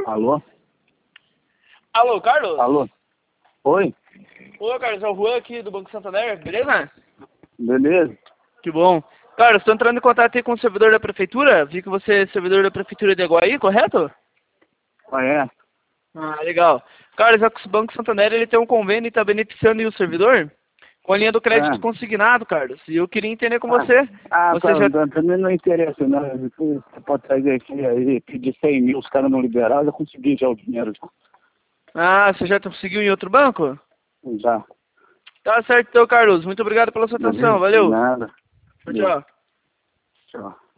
Alô? Alô, Carlos? Alô? Oi? Ô, Carlos, é o Juan aqui do Banco Santander, beleza? Beleza? Que bom. Carlos, estou entrando em contato aí com o servidor da prefeitura. Vi que você é servidor da prefeitura de Iguaí, correto? Ah, é? Ah, legal. Carlos, o Banco Santander ele tem um convênio e está beneficiando aí o servidor com a linha do crédito consignado, Carlos. E eu queria entender com você. Você já... Também não interessa, não. Você pode trazer aqui, aí, pedir 100 mil, os caras não liberaram, eu consegui já o dinheiro. Ah, você já conseguiu em outro banco? Já. Tá certo, então, Carlos. Muito obrigado pela sua atenção. Valeu. Nada. Tchau, tchau. Tchau.